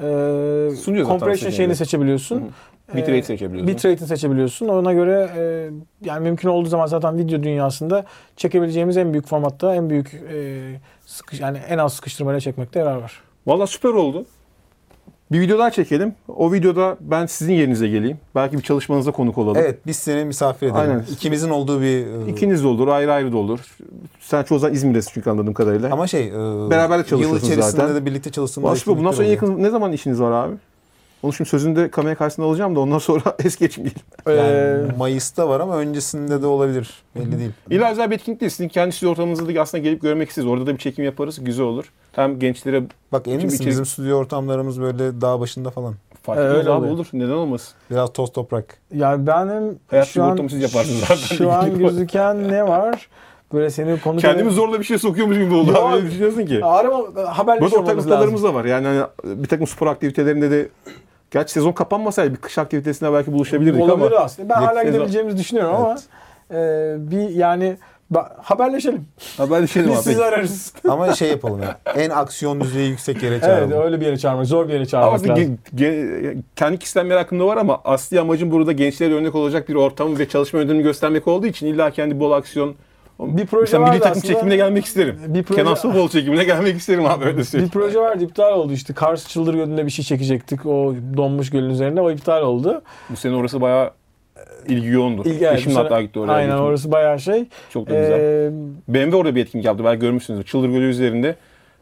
compression şeyini seçebiliyorsun. Bitrate seçebiliyorsun. Bitrate'ini seçebiliyorsun. Ona göre yani mümkün olduğu zaman zaten video dünyasında çekebileceğimiz en büyük formatta, en büyük yani en az sıkıştırmayla çekmekte yarar var. Vallahi süper oldu. Bir video daha çekelim. O videoda ben sizin yerinize geleyim. Belki bir çalışmanıza konuk olalım. Evet, biz seni misafir edelim. Aynen. İkimizin olduğu bir... İkiniz de olur, ayrı ayrı da olur. Sen çoğu zaman İzmir'desin çünkü anladığım kadarıyla. Ama beraber de çalışıyorsunuz yıl içerisinde zaten. de birlikte çalıştığımız Bundan sonra yakın ne zaman işiniz var abi? Onu şimdi sözünde kamera karşısında alacağım da ondan sonra es geçmeyelim. Yani Mayıs'ta var ama öncesinde de olabilir. Belli değil. İlla özel bir etkinlik değil. Sizin kendi stüdyo ortamınızda da aslında gelip görmek isteriz. Orada da bir çekim yaparız. Güzel olur. Hem gençlere... Bak emin misin bizim stüdyo ortamlarımız böyle dağ başında falan. Fark etmez abi, olur. Neden olmasın? Biraz toz toprak. Yani benim Hayat ortamı siz yaparsınız zaten. Şu an gözüken ne var? Böyle seni konu Kendimi zorla bir şey sokuyormuş gibi oldu. Ya, Abi öyle düşünüyorsun ki. Arama Böyle haberleşiyor ortak olmamız noktalarımız lazım. da var. Yani hani bir takım spor aktivitelerinde de gerçi sezon kapanmasaydı bir kış aktivitesine belki buluşabilirdik Olabilir ama aslında. Ben hala sezon- gidebileceğimizi düşünüyorum ama bir yani haberleşelim. haberleşelim Biz abi. sizi ararız. Ama şey yapalım ya. En aksiyon düzeyi yüksek yere Evet, çağıralım. öyle bir yere çağırmak, zor bir yere Ama çağırmak lazım. kendi kişisel merakım da var ama asli amacım burada gençlere örnek olacak bir ortamı ve çalışma yöntemini göstermek olduğu için illa kendi bol aksiyon Bir proje mesela vardı milli takım aslında. çekimine gelmek isterim. Bir proje- Kenan Sofoğlu çekimine gelmek isterim abi öyle Bir söyleyeyim. proje vardı, iptal oldu işte. Kars Çıldır Gölü'nde bir şey çekecektik. O donmuş gölün üzerinde. O iptal oldu. Bu sene orası bayağı ilgi yoğundur. Evet, Eşim bu de sene- hatta gitti oraya. Aynen, Gittim. orası bayağı şey. Çok da güzel. Ee, BMW orada bir etkinlik yaptı. Belki görmüşsünüzdür. Çıldır Gölü üzerinde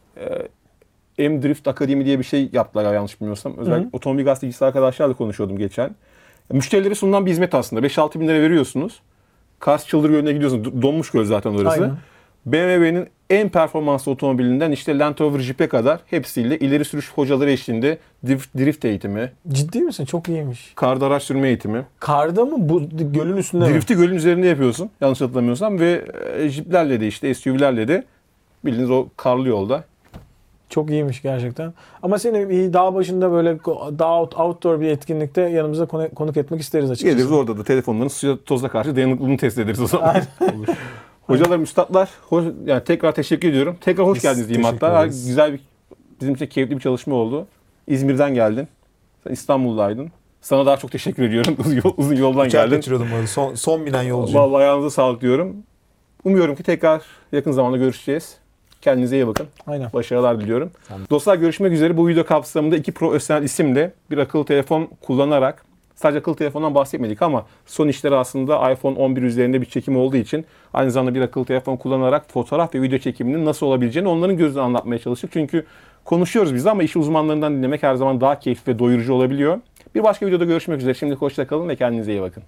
M-Drift Akademi diye bir şey yaptılar yanlış bilmiyorsam. Özellikle Hı hı. otomobil gazetecisi arkadaşlarla konuşuyordum geçen. Müşterilere sunulan bir hizmet aslında. 5-6 bin lira veriyorsunuz. Kars Çıldır Gölü'ne gidiyorsunuz. Donmuş göl zaten orası. Aynen. BMW'nin en performanslı otomobilinden işte Land Rover Jeep'e kadar hepsiyle ileri sürüş hocaları eşliğinde drift eğitimi, Ciddi misin? Çok iyiymiş. karda araç sürme eğitimi. Karda mı? Bu gölün üstünde mi? Drift'i gölün üzerinde yapıyorsun yanlış hatırlamıyorsam ve Jeep'lerle de işte SUV'lerle de bildiğiniz o karlı yolda. Çok iyiymiş gerçekten. Ama seni bir dağ başında böyle outdoor bir etkinlikte yanımıza konuk etmek isteriz açıkçası. Geliriz orada da telefonların suya toza karşı dayanıklılığını test ederiz o zaman. Olur. Hocalarım, üstadlar, yani tekrar teşekkür ediyorum. Tekrar hoş Biz geldiniz diyeyim teşekkür hatta. ederiz. Güzel bir, bizim için keyifli bir çalışma oldu. İzmir'den geldin. Sen İstanbul'daydın. Sana daha çok teşekkür ediyorum. Uzun yoldan Uçak geldin. kaçırıyordum bu arada. Son binen yolcuyum. Vallahi ayağınıza sağlık diyorum. Umuyorum ki tekrar yakın zamanda görüşeceğiz. Kendinize iyi bakın. Aynen. Başarılar diliyorum. Dostlar görüşmek üzere. Bu video kapsamında iki profesyonel isimle bir akıllı telefon kullanarak, sadece akıllı telefondan bahsetmedik ama son işleri aslında iPhone 11 üzerinde bir çekim olduğu için aynı zamanda bir akıllı telefon kullanarak fotoğraf ve video çekiminin nasıl olabileceğini onların gözünden anlatmaya çalıştık. Çünkü konuşuyoruz biz ama işi uzmanlarından dinlemek her zaman daha keyifli ve doyurucu olabiliyor. Bir başka videoda görüşmek üzere. Şimdi hoşça kalın ve kendinize iyi bakın.